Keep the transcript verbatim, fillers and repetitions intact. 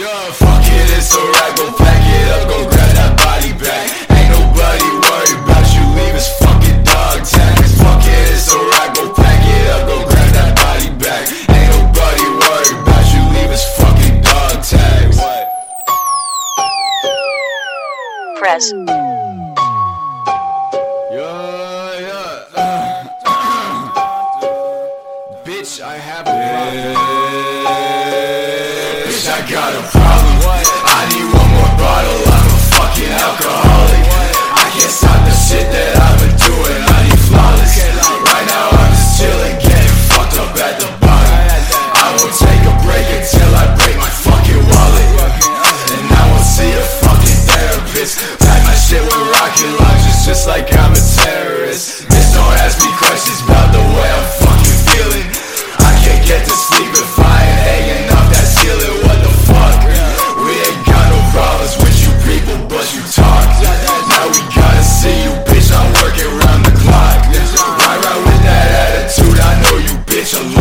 Yeah, fuck it, it's alright, go pack it up, go grab that body back. Ain't nobody worried about you, leave his fucking dog tags. Fuck it, it's alright, go pack it up, go grab that body back. Ain't nobody worried about you, leave his fucking dog tags. What? Press. Yeah, yeah. Bitch, I have a problem. Bitch, I got a problem. I need one more bottle. I'm a fucking alcoholic. I can't stop the shit that I've been doing. I need flawless. Right now I'm just chilling, getting fucked up at the bottom. I won't take a break until I break my fucking wallet. And I won't see a fucking therapist. Pack my shit with rocket launchers just like I'm a terrorist. Bitch, don't ask me questions about the way I'm fucking feeling. I can't get to sleep if I ain't hanging off that ceiling. What the fuck? We ain't got no problems with you people, but you talk. Now we gotta see you, bitch, I'm working round the clock. Right, right with that attitude, I know you bitch a lot.